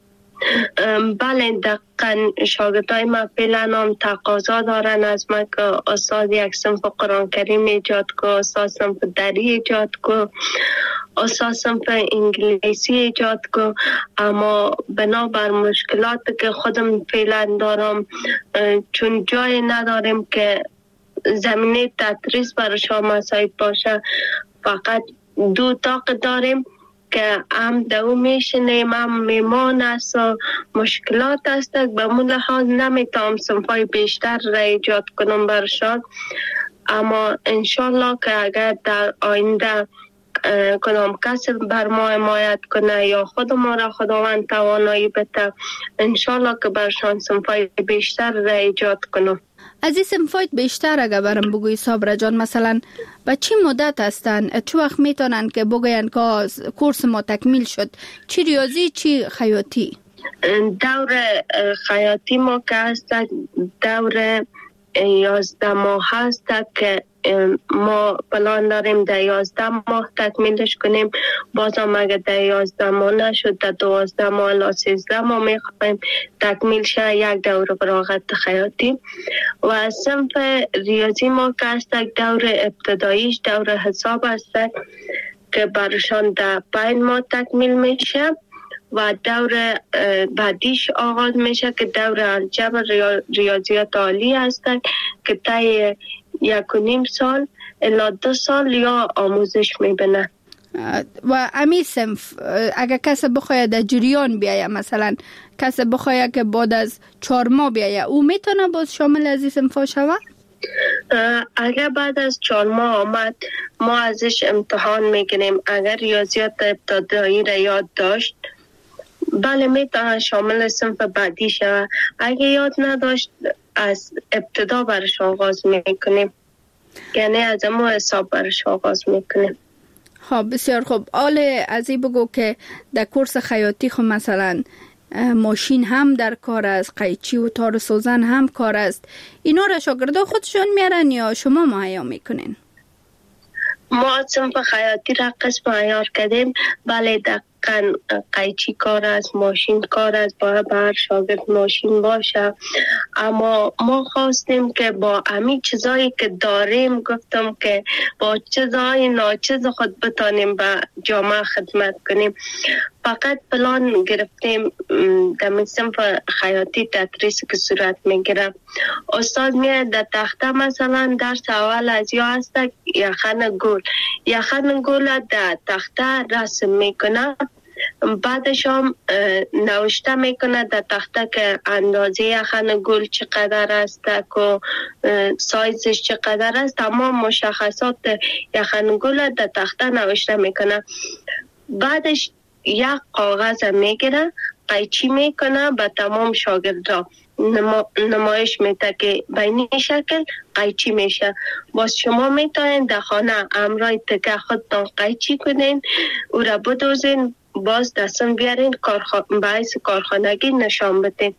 بله دقیقا شاگردای ما فعلا هم تقاضا دارن از من که استاد یک صنف قرآن کریم ایجاد کو، استاد صنف دری ایجاد کو، استاد صنف انگلیسی ایجاد کو. اما بنابر مشکلات که خودم فعلا دارم، چون جای نداریم که زمینه تدریس برای مساعد باشه، فقط دو اتاق داریم که هم دو میشنیم هم میمان است و مشکلات است. به مون لحاظ نمیتونم صنفای بیشتر را ایجاد کنم برشان. اما انشالله که اگر در آینده کدام کسی بر ما حمایت کنه یا خود ما را خداوند توانایی بده، انشالله که برشان صنفای بیشتر را ایجاد کنم. از این صنفایت بیشتر اگر برم بگوی صابره جان، مثلا با چی مدت هستن؟ چه وقت میتونن که بگوین که کورس ما تکمیل شد؟ چی ریاضی چی خیاطی؟ دور خیاطی ما که هست دور یازده ماه هست که ما پلان داریم در یازده ماه تکمیلش کنیم. بازم اگر در یازده ماه نشد در دوازده ماه الی سیزده ماه میخوایم تکمیل شه یک دوره فراغت خیاطی. و صنف ریاضی ما که هست دور ابتداییش دور حساب هست که برشان در پنج ماه تکمیل میشه و دور بعدیش آغاز میشه که دور الجبر ریاضیات عالی هست که تا یک و نیم سال الی دو سال یا آموزش میبینه. و امی صنف اگر کسی بخواید در جریان بیایه، مثلا کسی بخواید که بعد از چهار ماه بیایه، او میتونه باز شامل از این صنف ها شود؟ اگر بعد از چهار ماه آمد ما ازش امتحان میگیریم. اگر ریاضیات ابتدایی را یاد داشت بله میتونه شامل صنف بعدی شود. اگر یاد نداشت از ابتدا برش آغاز میکنیم، یعنی از امو حساب برش آغاز میکنیم. خب بسیار خوب. آله ازی بگو که در کورس خیاطی خب مثلا ماشین هم در کار است، قیچی و تار سوزن هم کار است، اینا را شاگردا خودشون میارن یا شما مهیا میکنین؟ ما صنف خیاطی را قسم عیار کردیم. بله دقیقا قیچی کار است، ماشین کار است، باید بر شاگرد ماشین باشه. اما ما خواستیم که با همین چیزایی که داریم گفتم که با چیزای ناچیز خود بتانیم به جامعه خدمت کنیم. فقط پلان گرفتیم در صنف خیاطی تدریس که صورت میگیره. استاد میاد در تخته مثلا درس اول از یا هست یخن گل یخن گل در تخته رسم میکنه، بعدش هم نوشته میکنه در تخته که اندازه یخن گل چقدر است و سایزش چقدر است. تمام مشخصات یخن گل در تخته نوشته میکنه. بعدش یک کاغذ میگیره قیچی میکنه به تمام شاگردا نما، نمایش میده که بینی شکل قیچی میشه. باز شما میتونین در خانه امرای تکه خودتان قیچی کنین، او را بدوزین، باز دستم بیارین کارخ... باعث کارخانگی نشان بدین.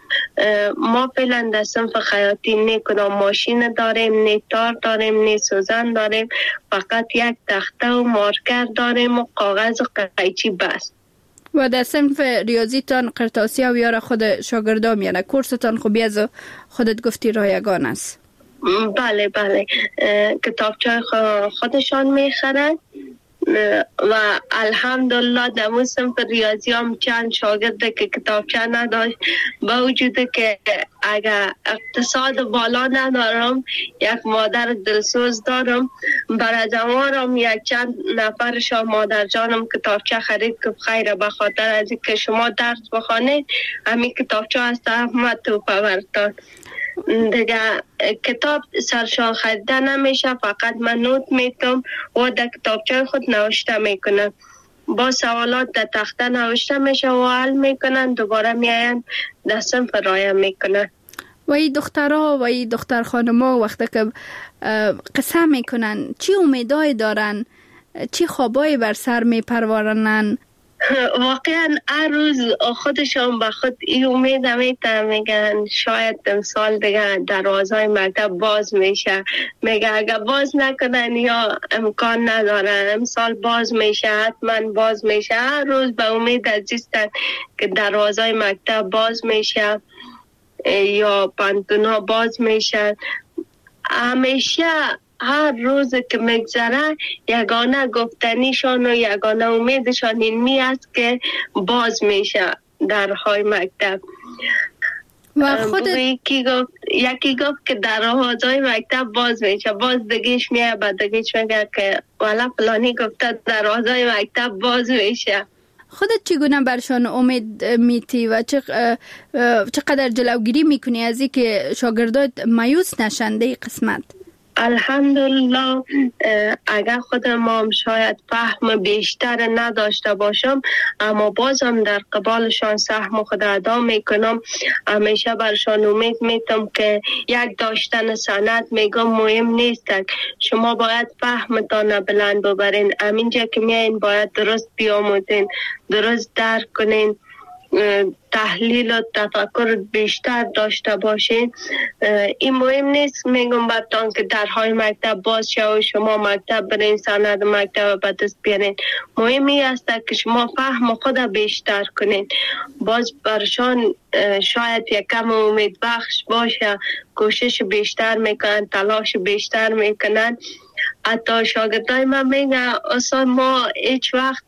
ما فعلا در صنف خیاطی نه کدام ماشین داریم، نه تار داریم، نه سوزن داریم، فقط یک تخته و مارکر داریم و کاغذ و قیچی بس. و در صنف ریاضیتان قرطاسی و یارا خود شاگردا میانه، کورستان خوبی از خودت گفتی رایگان است؟ بله بله کتابچه خودشان میخرن و الحمدلله در اون صنف ریاضی هم چند شاگرده که کتابچه نداشت، با وجود که اگر اقتصاد بالا ندارم یک مادر دلسوز دارم، برای زمانم یک چند نفرشان مادر جانم کتابچه خرید که خیره به خاطر از که شما درس بخوانید همین کتابچه هست احمد تو پورتان دیگه کتاب سرشان خریده نمیشه، فقط من نوت میتم و در کتابچه خود نوشته میکنم. با سوالات در تخته نوشته میشه و حل میکنن، دوباره میاین در صنف رایه میکنن. و ای دخترها و ای دختر خانما وقتی که قصه میکنن چی امیدای دارن، چی خوابای بر سر میپرورنن؟ واقعا هر روز خودشان به خود این امید میتن، میگن شاید امسال دیگه دروازهای مکتب باز میشه، میگه اگر باز نکنن یا امکان ندارن امسال باز میشه، حتما باز میشه. هر روز به امید عزیزتن که دروازهای مکتب باز میشه یا پانتونها باز میشه. همیشه هر روز که میگذره یگانه گفتنیشان و یگانه امیدشان این می است که باز میشه درهای مکتب. و خود یکی گفت یکی گفت که درهای مکتب باز میشه، باز دگیش میه بعد دگیش میگه که والا فلانی گفته درهای مکتب باز میشه. خودت چگونه برشان امید میتی و چقدر جلوگیری میکنی از این که شاگردات مایوس نشنده قسمت؟ الحمدلله اگر خود ما شاید فهم بیشتر نداشته باشم اما بازم در قبالشان سهم خود ادا میکنم. همیشه برشان امید میتم که یک داشتن سند میگم مهم نیست، شما باید فهمتان بلند ببرین، همینجا که میاین باید درست بیاموزین، درست درک کنین تحلیل و تفکر بیشتر داشته باشین. این مهم نیست میگم براتون که درهای مکتب باز شد و شما مکتب برین سند مکتب به دست بیارین. مهمی است که شما فهم خود بیشتر کنین. باز برشان شاید یکم امید بخش باشه، کوشش بیشتر میکنن، تلاش بیشتر میکنن. حتی شاگردای من میگن استاد ما هیچ وقت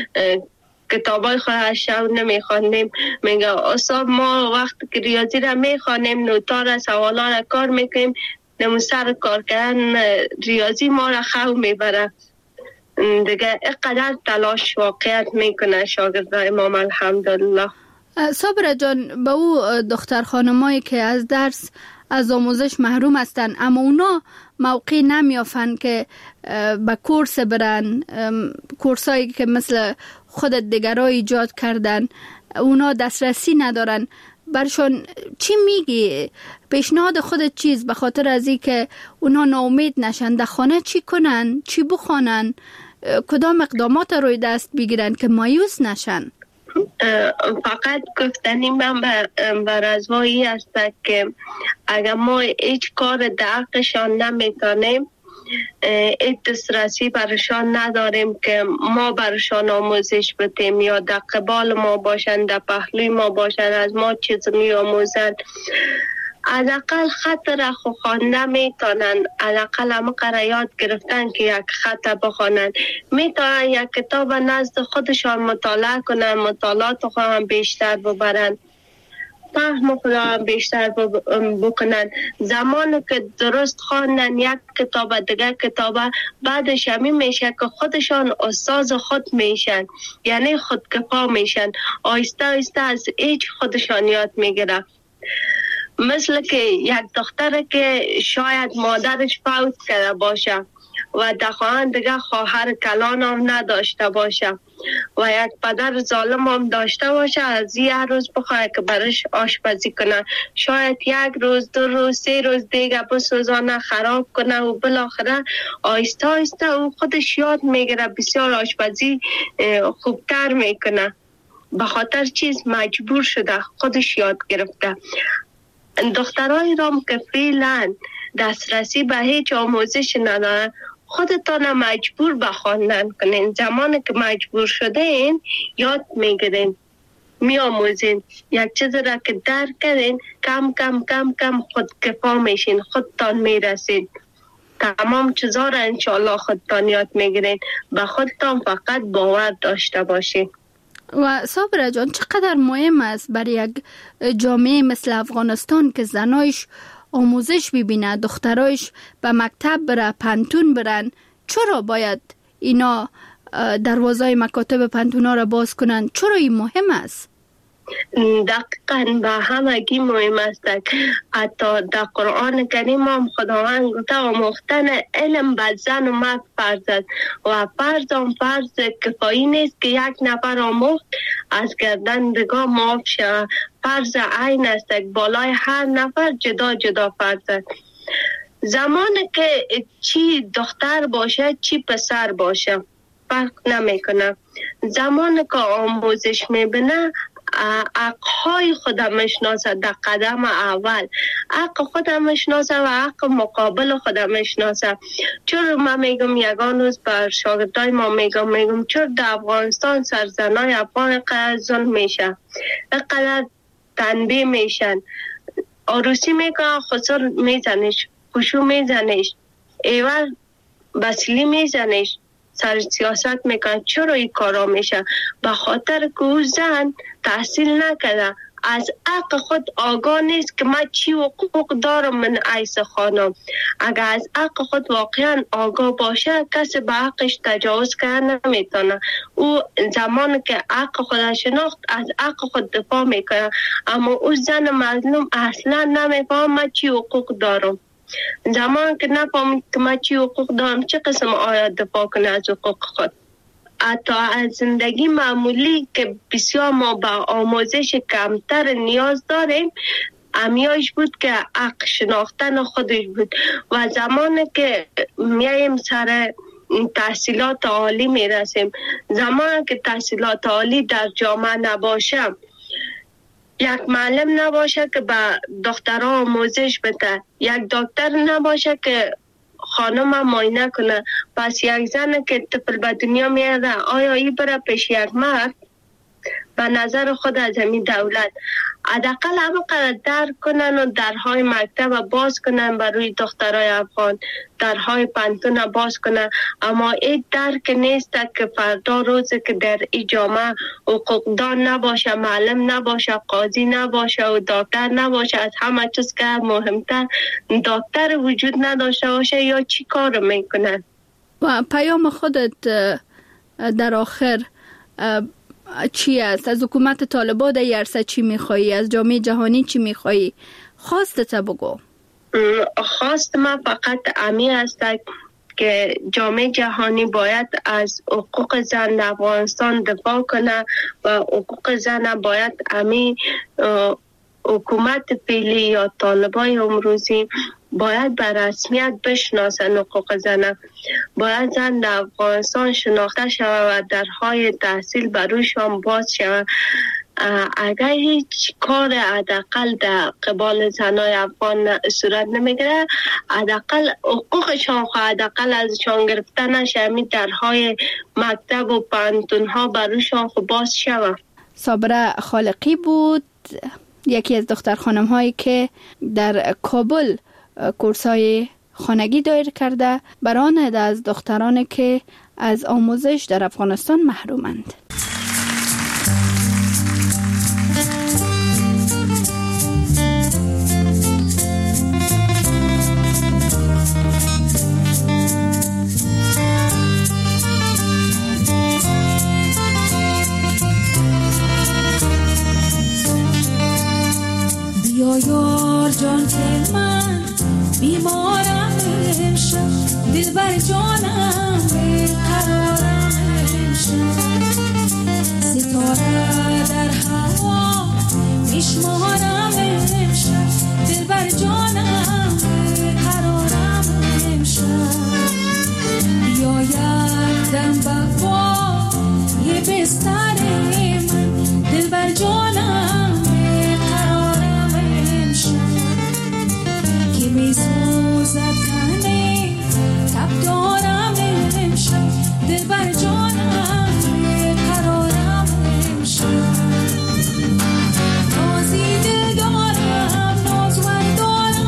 کتابای خود شو نمیخوانیم. میگه استاد ما وقت که ریاضی را میخوانیم نوتا را سوالا را کار میکنیم، نمو سر کار کردن ریاضی ما را خو میبره. دیگه اینقدر تلاش واقعیت میکنه شاگردای ما الحمدلله. صابره جان، به او دختر خانمایی که از درس از آموزش محروم هستن اما اونا موقع نمیافن که به کورس برن، کورسایی که مثل خود دیگرها ایجاد کردن، اونا دسترسی ندارن، برشون چی میگی؟ پیشنهاد خودت چیز به خاطر از این که اونا ناامید نشن؟ در خانه چی کنن؟ چی بخوانن؟ کدام اقدامات روی دست بگیرن که مایوس نشن؟ فقط گفتنی من بر ازوایی است که اگر ما هیچ کار دقیقشان نمیتونیم، این دسترسی برشان نداریم که ما برشان آموزش بدیم یا در قبال ما باشند، در پهلوی ما باشند، از ما چیز می آموزند، از اقل خط را خو خوانده میتونن، از اقل همه قرار یاد گرفتن که یک خط بخوانند، میتونن یک کتاب نزد خودشان مطالعه کنن، مطالعات خود هم بیشتر ببرن، فهم خود هم بیشتر بکنن. زمانی که درست خواندن یک کتاب دیگه کتاب، بعدش همین میشه که خودشان استاد خود میشن، یعنی خودکفا میشن، آیسته آیسته از هیچ خودشان یاد میگیرن. مثل که یک دختره که شاید مادرش فوت کرده باشه و در خانه دیگه خواهر کلان هم نداشته باشه و یک پدر ظالم هم داشته باشه، از یه روز بخواه که برش آشپزی کنه، شاید یک روز دو روز سه روز دیگه بسوزانه خراب کنه و بالاخره آیسته آیسته او خودش یاد میگیره، بسیار آشپزی خوبتر میکنه. به خاطر چیز مجبور شده، خودش یاد گرفته. دخترای رام که فعلا دسترسی به هیچ آموزش ندارن، خودتان مجبور به خواندن کنین. زمانی که مجبور شده این یاد میگیرین، می آموزین، یک چیز را که درک کردین کم کم کم کم خودکفا میشین، خودتان میرسین، تمام چیزا را انشاءالله خودتان یاد میگیرین. به خودتان فقط باور داشته باشین. و صابره جان، چقدر مهم است برای یک جامعه مثل افغانستان که زنایش آموزش ببینه، دخترایش به مکتب بره، پنتون برن، چرا باید اینا دروازه مکاتب پنتونا را باز کنن؟ چرا این مهم است؟ دقیقاً به همگی مهم است. حتی در قرآن کریم هم خداوند گفته آموختن علم به زن و مرد فرض است و فرض هم فرض کفایی نیست که یک نفر آموخت از گردن دیگه معاف شود. فرض عین است، بالای هر نفر جدا جدا فرض است. زمانی که چی دختر باشه چی پسر باشه فرق نمیکنه، زمانی که آموزش میبینه حقهای خودم میشناسه، در قدم اول حق خودم میشناسه و حق مقابل خودم میشناسه. چرا من میگم یگان روز بر شاگردای ما میگم میگم چرا در افغانستان سرزنای افغان قدر ظلم میشه، قدر تنبیه میشن، عروسی میکنه خسر میزنش، خوشو میزنش، ایوار بسیلی میزنش، سر سیاست میکنه. چرا این کارا میشه؟ به خاطر که او زن تحصیل نکرده، از حق خود آگاه نیست که من چی حقوق دارم من عیس خانم. اگر از حق خود واقعا آگاه باشه کسی به حقش تجاوز کرده نمیتونه. او زمانی که حق خود شناخت از حق خود دفاع میکنه، اما او زن مظلوم اصلا نمیفهم من چی حقوق دارم. زمان که نفهمید که من چی حقوق دارم چه قسم آیات دفاع کنه از حقوق خود. حتی از زندگی معمولی که بسیار ما با آموزش کمتر نیاز داریم، امیایش بود که حق شناختن خودش بود. و زمانی که میایم سر تحصیلات عالی میرسیم، زمانی که تحصیلات عالی در جامعه نباشه، یک معلم نباشه که به دخترها آموزش بده، یک دکتر نباشه که خانم معاینه کنه. پس یک زن که طفل به دنیا میاره آیا این بره پیش یک مرد؟ به نظر خود از همین دولت حداقل همه درک کنن و درهای مکتب باز کنن برای دخترای افغان، درهای پانتون باز کنن. اما این درک نیست که فردا روزی که در این جامعه حقوقدان نباشه، معلم نباشه، قاضی نباشه و دکتر نباشه، از همه چیز که مهمتر دکتر وجود نداشته باشه، یا چی کار میکنن؟ و پیام خودت در آخر چی است؟ از حکومت طالبان در عرصه چی میخوایی؟ از جامعه جهانی چی میخوایی؟ خواستت بگو. خواست من فقط امی است که جامعه جهانی باید از حقوق زن در افغانستان دفاع کنه و حقوق زن باید امی حکومت فعلی یا طالبای امروزی باید به رسمیت بشناسن حقوق زن. باید زن در افغانستان شناخته شود و درهای تحصیل برویشان باز شود. اگر هیچ کار حداقل در قبال زنای افغان صورت نمیگیره، حداقل حقوقشان خواهد حداقل ازشان گرفته نشه، همین درهای مکتب و پانتون ها برویشان خو باز شود. صابره خالقی بود، یکی از دختر خانم هایی که در کابل کورسای خانگی دایر کرده برای از دخترانی که از آموزش در افغانستان محرومند. بیا یار جان که من بیمارم امشب، دل بر جانم بیقرارم امشب، ستاره در هوا میشمارم امشب، دل بر جانم بیقرارم امشب. بیا یک دم بپا یه بستر من، دل بر جانم بیقرارم امشب، که میسوزد تنه تب دارم امشب، دل بر جانم بیقرارم امشب. نازی دل دارم نازور دارم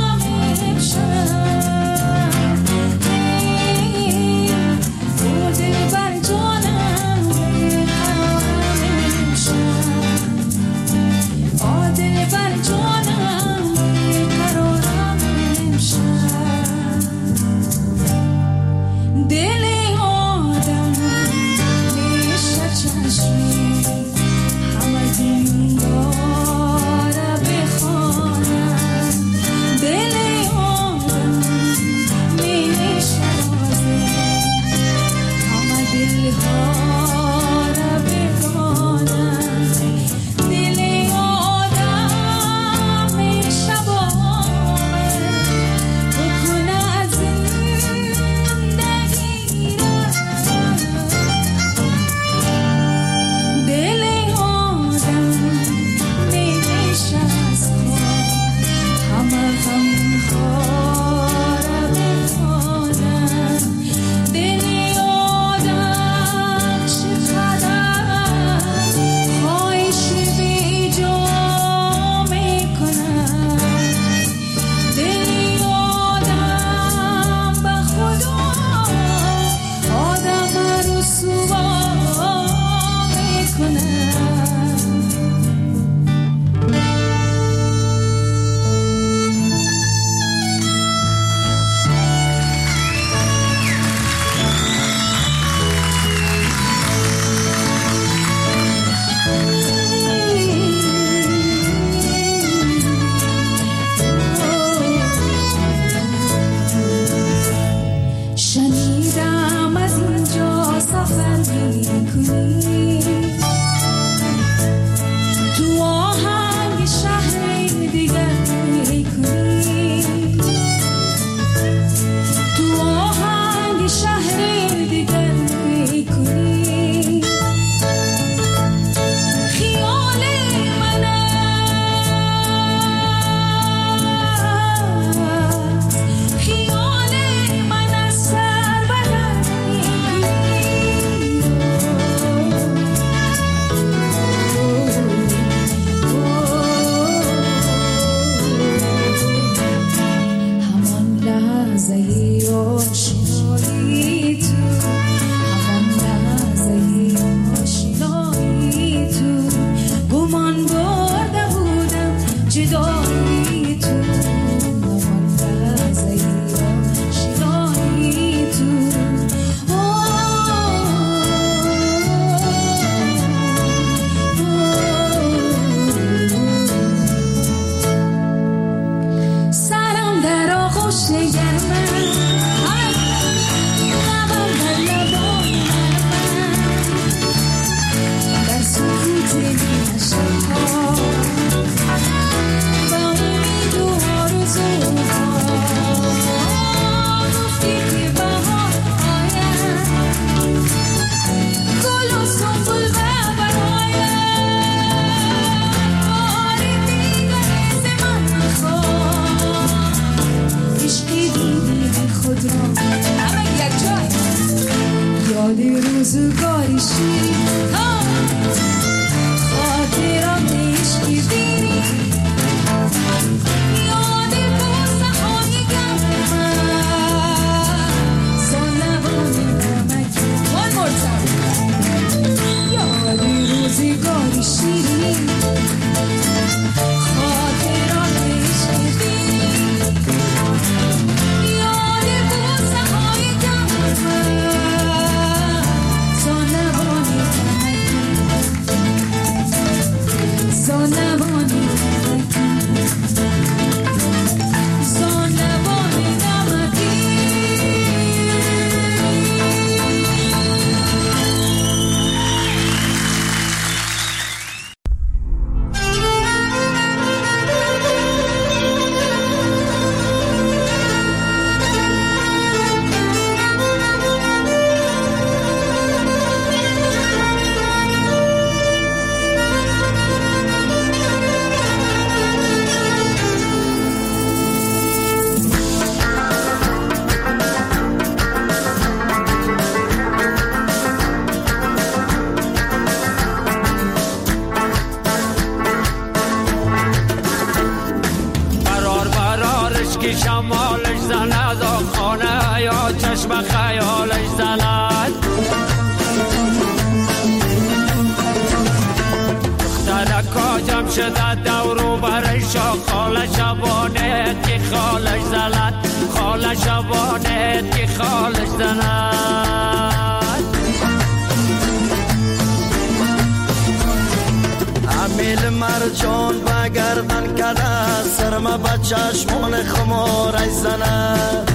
شیدایی تو نمانده زیرا شیدایی تو سرم در آغوش گرمه یادی روزگاری شیرین خاطرات عشقی دیری یادی بوسه های گرم سالوانی نمکی one more time یادی روزگاری شیرین خاطرات عشقی دیری یادی بوسه های گرم شمالش زند و خانه یا چشم خیالش زند دخترکا جمع شده دورو برش خاله شبانه که خالش زند خاله شبانه که خالش زند امیل مرجان بگردن کده سرما با چشمان خمارش زند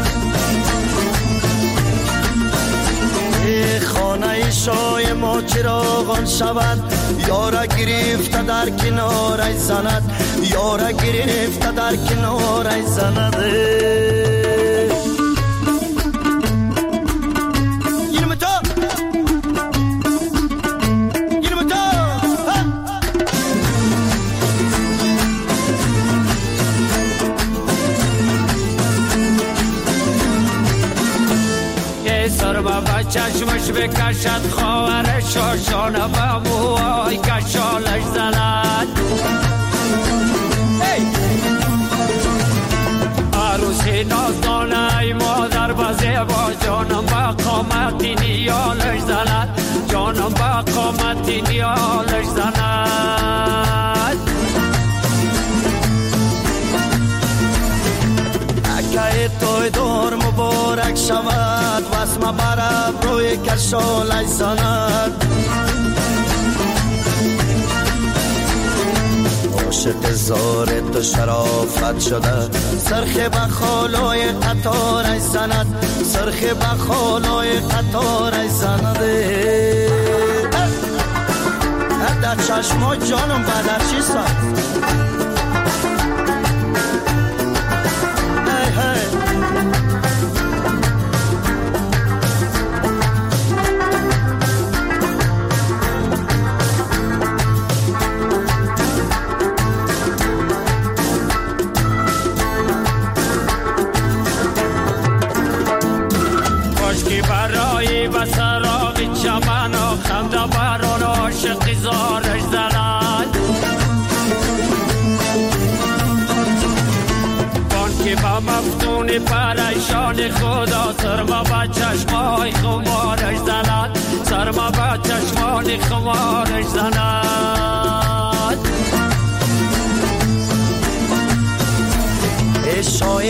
ای خانه شای ما چراغان شود یاره گرفته در کنارش زند یاره گرفته در کنارش زند چشمش بکشد خواهر شاشانه و موهای کشالش زند عروسی نازدانه ای مادر بزه با جانم با قامتی نیالش زند جانم با قامتی نیالش زند اکه توی دور مبارک شود واسم برب روی کشالش زند عاشق زار تو شرافت شده سرخ بخالای قطارش زند سرخ بخالای قطارش زند در چشما جانم بدر چی سند و سراغ چمن و خنده بران عاشق زارش زند بانکی با مفتون پریشان خدا سرما با چشمای خمارش زند سرما با چشمان خمارش زند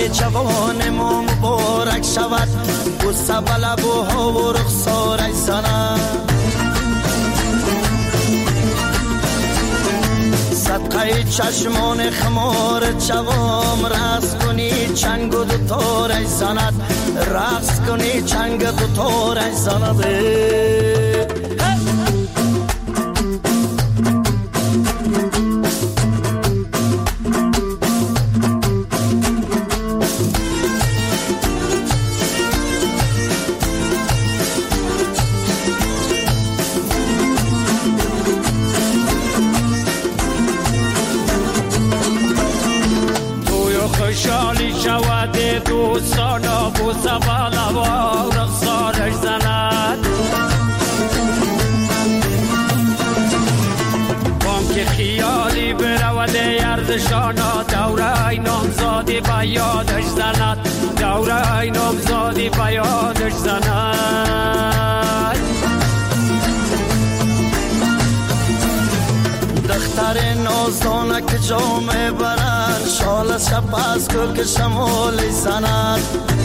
سالهای جوان ما مبارک شود، بوسه به لبوها و رخسارش زند. صدقه چشمان خمار جوام رقص کنی چنگ و دوتارش زند، رقص کنی چنگ دوتارش زند. خوشحالی شود دوستانا بوسه به لبا رخسارش زند. بانک خیالی برود ارزشانا دوره نامزادی به یادش زند، دوره نامزادی به یادش زند. دختر نازدانه که جامه برند، شال از شب از کو که شمالی زند.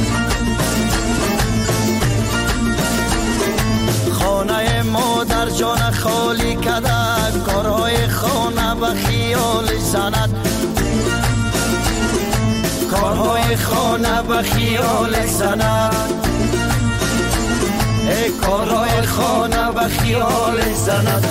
خانه مادر جان خالی کده، کارهای خانه به خیالش زند، کارهای خانه به خیالش زند. ای کارهای خانه به خیالش زند.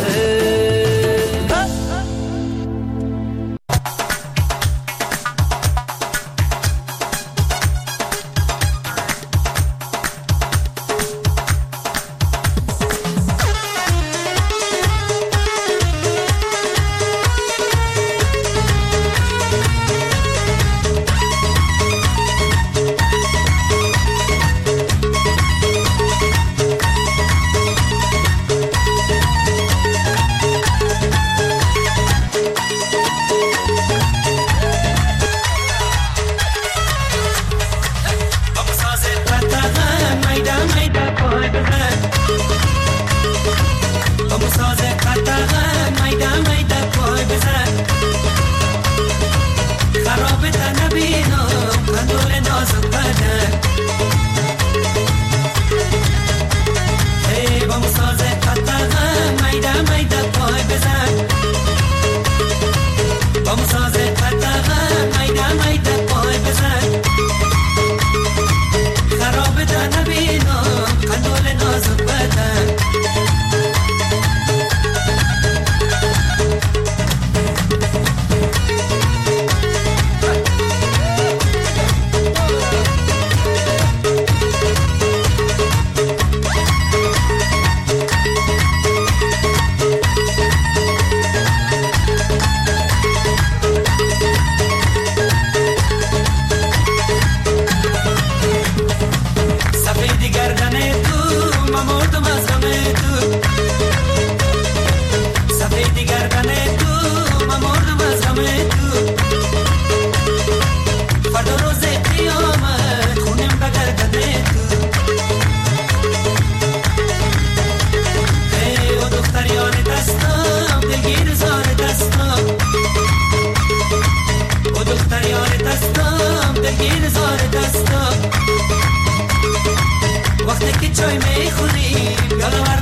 وقتی که چای میخوری یادم